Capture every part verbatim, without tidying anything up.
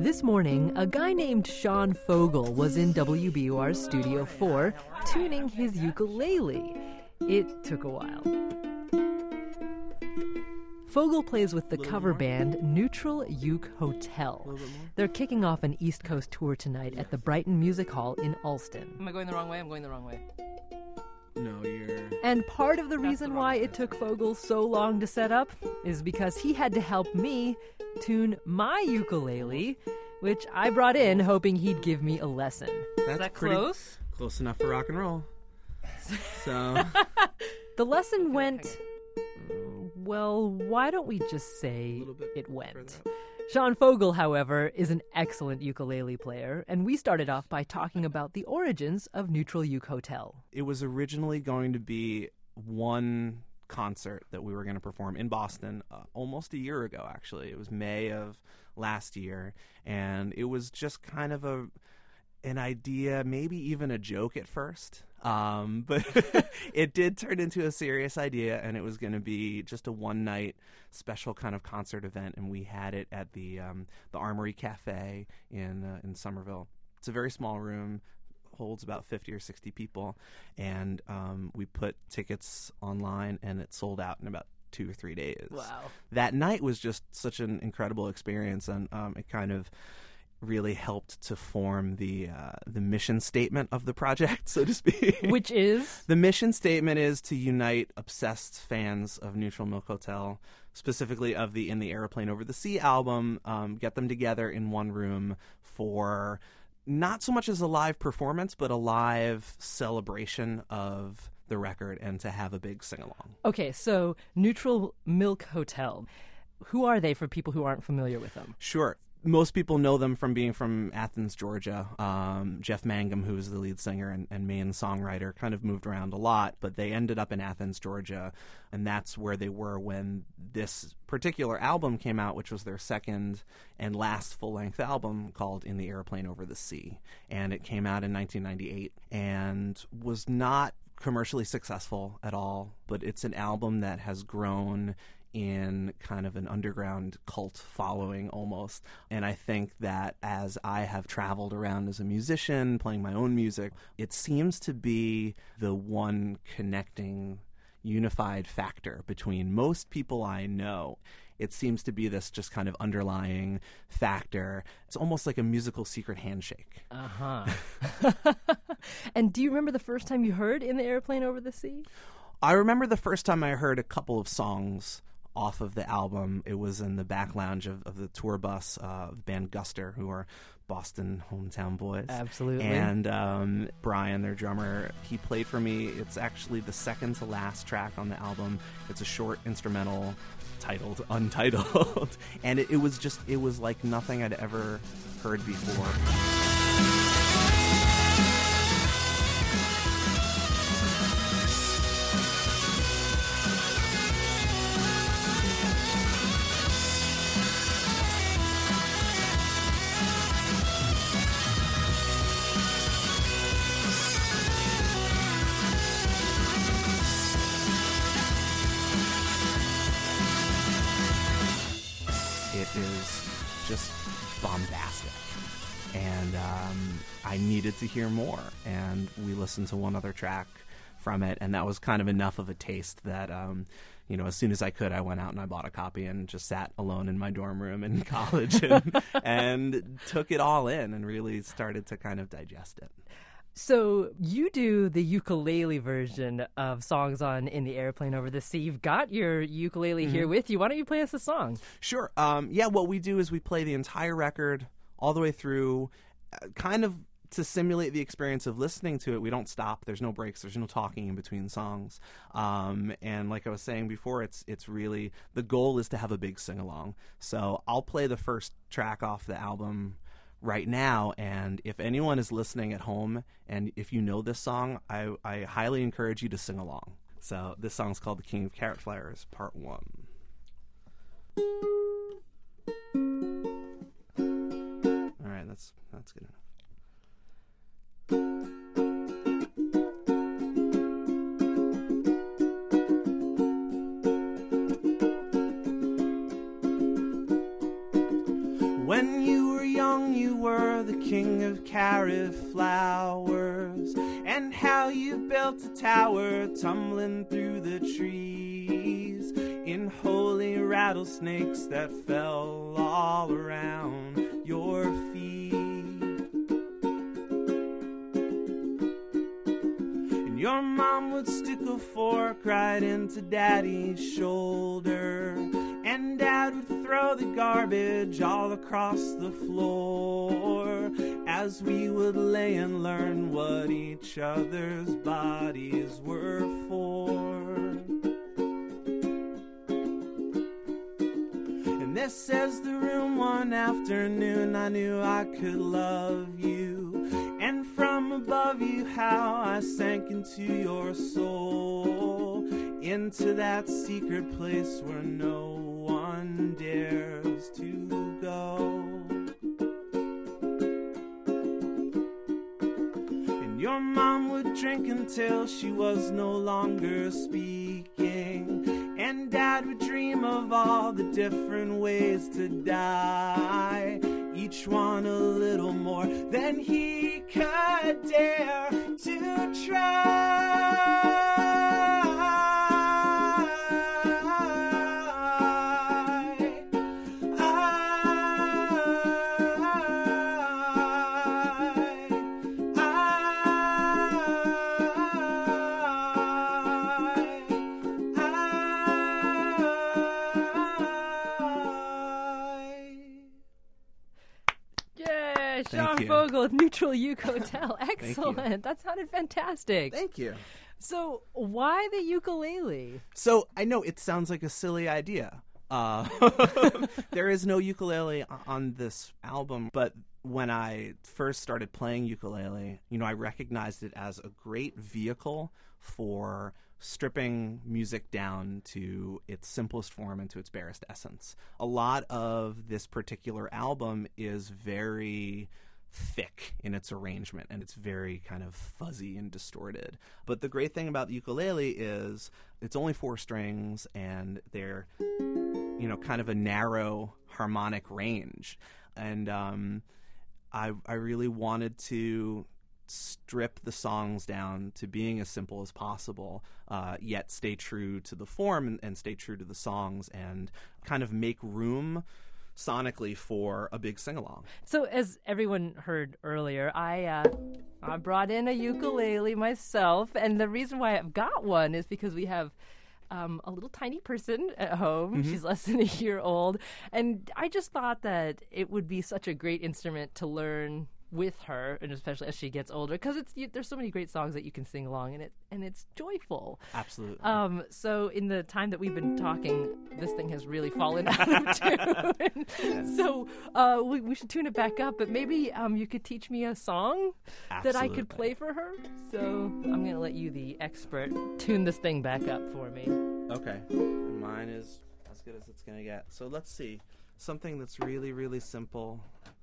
This morning, a guy named Sean Fogel was in W B U R's Studio four tuning his ukulele. It took a while. Fogel plays with the cover band Neutral Uke Hotel. They're kicking off an East Coast tour tonight at the Brighton Music Hall in Allston. Am I going the wrong way? I'm going the wrong way. No, you're... And part of the reason why it took Fogel so long to set up is because he had to help me tune my ukulele, which I brought in hoping he'd give me a lesson. That's Is that pretty close? Close enough for rock and roll. So... The lesson went... Well, why don't we just say it went? further. Sean Fogel, however, is an excellent ukulele player, and we started off by talking about the origins of Neutral Uke Hotel. It was originally going to be one concert that we were going to perform in Boston uh, almost a year ago, actually. It was May of last year, and it was just kind of a an idea, maybe even a joke at first. Um, but it did turn into a serious idea, and it was going to be just a one-night special kind of concert event, and we had it at the um, the Armory Cafe in uh, in Somerville. It's a very small room, holds about fifty or sixty people, and um, we put tickets online, and it sold out in about two or three days. Wow. That night was just such an incredible experience, and um, it kind of really helped to form the uh, the mission statement of the project, so to speak. Which is? The mission statement is to unite obsessed fans of Neutral Milk Hotel, specifically of the In the Airplane Over the Sea album, um, get them together in one room for not so much as a live performance, but a live celebration of the record and to have a big sing-along. Okay, so Neutral Milk Hotel. Who are they for people who aren't familiar with them? Sure. Most people know them from being from Athens, Georgia. Um, Jeff Mangum, who is the lead singer and, and main songwriter, kind of moved around a lot, but they ended up in Athens, Georgia, and that's where they were when this particular album came out, which was their second and last full-length album called In the Airplane Over the Sea. And it came out in nineteen ninety-eight and was not commercially successful at all, but it's an album that has grown in kind of an underground cult following almost. And I think that as I have traveled around as a musician, playing my own music, it seems to be the one connecting, unified factor between most people I know. It seems to be this just kind of underlying factor. It's almost like a musical secret handshake. Uh-huh. And do you remember the first time you heard In the Airplane Over the Sea? I remember the first time I heard a couple of songs off of the album. It was in the back lounge of, of the tour bus uh, of band Guster, who are Boston hometown boys. Absolutely. And um, Brian, their drummer, he played for me. It's actually the second to last track on the album. It's a short instrumental titled Untitled. And it, it was just, it was like nothing I'd ever heard before. It is just bombastic, and um, I needed to hear more, and we listened to one other track from it, and that was kind of enough of a taste that, um, you know, as soon as I could, I went out and I bought a copy and just sat alone in my dorm room in college and, and took it all in and really started to kind of digest it. So you do the ukulele version of songs on In the Airplane Over the Sea. You've got your ukulele Mm-hmm. here with you. Why don't you play us a song? Sure. Um, yeah, what we do is we play the entire record all the way through, uh, kind of to simulate the experience of listening to it. We don't stop. There's no breaks. There's no talking in between songs. Um, and like I was saying before, it's it's really, the goal is to have a big sing-along. So I'll play the first track off the album right now, and if anyone is listening at home and if you know this song, I, I highly encourage you to sing along. So this song's called The King of Carrot Flowers, Part One. All right, that's that's good enough. When you were young, king of carrot flowers, and how you built a tower tumbling through the trees in holy rattlesnakes that fell all around your feet. And your mom would stick a fork right into Daddy's shoulder, and Dad would throw the garbage all across the floor as we would lay and learn what each other's bodies were for. And this is the room one afternoon I knew I could love you, and from above you how I sank into your soul, into that secret place where no one dares to go. And your mom would drink until she was no longer speaking, and Dad would dream of all the different ways to die, each one a little more than he could dare to try. Sean Fogle with Neutral Uke Hotel. Excellent. That sounded fantastic. Thank you. So why the ukulele? So I know it sounds like a silly idea. Uh, there is no ukulele on this album, but when I first started playing ukulele, you know, I recognized it as a great vehicle for stripping music down to its simplest form and to its barest essence. A lot of this particular album is very thick in its arrangement, and it's very kind of fuzzy and distorted. But the great thing about the ukulele is it's only four strings, and they're, you know, kind of a narrow harmonic range. And um, I, I really wanted to strip the songs down to being as simple as possible, uh, yet stay true to the form and, and stay true to the songs, and kind of make room sonically for a big sing-along. So as everyone heard earlier, I uh, I brought in a ukulele myself, and the reason why I've got one is because we have um, a little tiny person at home. Mm-hmm. She's less than a year old, and I just thought that it would be such a great instrument to learn with her, and especially as she gets older, because it's you, there's so many great songs that you can sing along, and it and it's joyful. Absolutely. Um. So in the time that we've been talking, this thing has really fallen out of tune. Yes. So uh, we we should tune it back up. But maybe um you could teach me a song Absolutely. that I could play for her. So I'm gonna let you, the expert, tune this thing back up for me. Okay. And mine is as good as it's gonna get. So let's see something that's really really simple.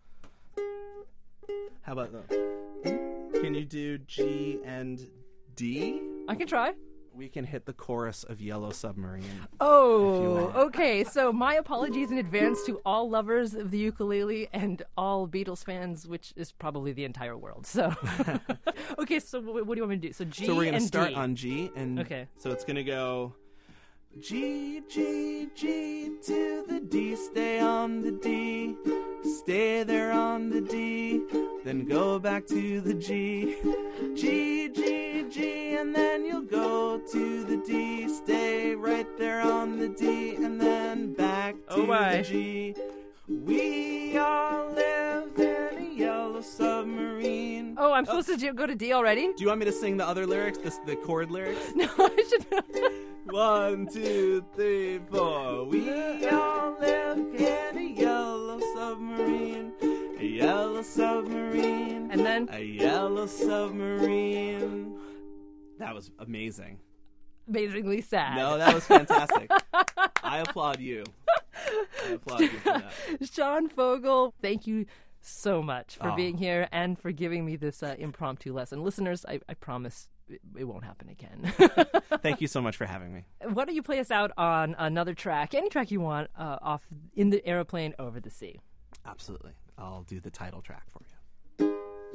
How about that? Can you do G and D? I can try. We can hit the chorus of Yellow Submarine. Oh, okay. So my apologies in advance to all lovers of the ukulele and all Beatles fans, which is probably the entire world. So, okay. So what do you want me to do? So G and D. So we're going to start on G, and okay. So it's going to go G, G, G to the D. Stay on the D. Stay there on the D, then go back to the G. G, G, G, and then you'll go to the D. Stay right there on the D, and then back to oh my. the G. We all live in a yellow submarine. Oh, I'm supposed oh. to go to D already? Do you want me to sing the other lyrics, the, the chord lyrics? No, I should not. One, two, three, four. We all live in a yellow submarine. A yellow submarine. And then? A yellow submarine. That was amazing. Amazingly sad. No, that was fantastic. I applaud you. I applaud you for that. Sean Fogle, thank you so much for oh. being here and for giving me this uh, impromptu lesson. Listeners, I, I promise it, it won't happen again. Thank you so much for having me. Why don't you play us out on another track, any track you want, uh, off In the Aeroplane Over the Sea. Absolutely. I'll do the title track for you.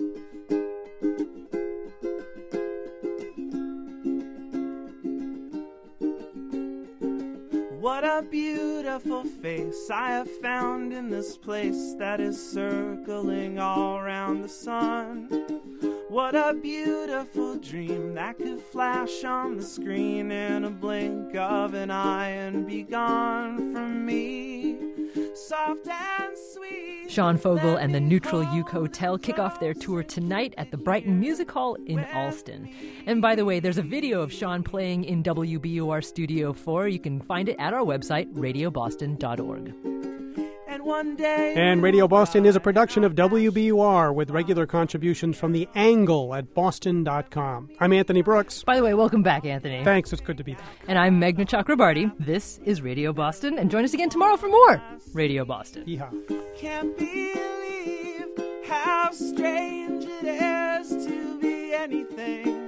What a beautiful face I have found in this place that is circling all around the sun. What a beautiful dream that could flash on the screen in a blink of an eye and be gone from me. Soft and sweet. Sean Fogle and the Neutral Uke Hotel kick off their tour tonight at the Brighton Music Hall in Allston. And by the way, there's a video of Sean playing in W B U R Studio four. You can find it at our website, radio boston dot org. And one day. And Radio Boston is a production of W B U R with regular contributions from The Angle at boston dot com. I'm Anthony Brooks. By the way, welcome back, Anthony. Thanks, it's good to be back. And I'm Meghna Chakrabarty. This is Radio Boston, and join us again tomorrow for more Radio Boston. Yeehaw. Can't believe how strange it is to be anything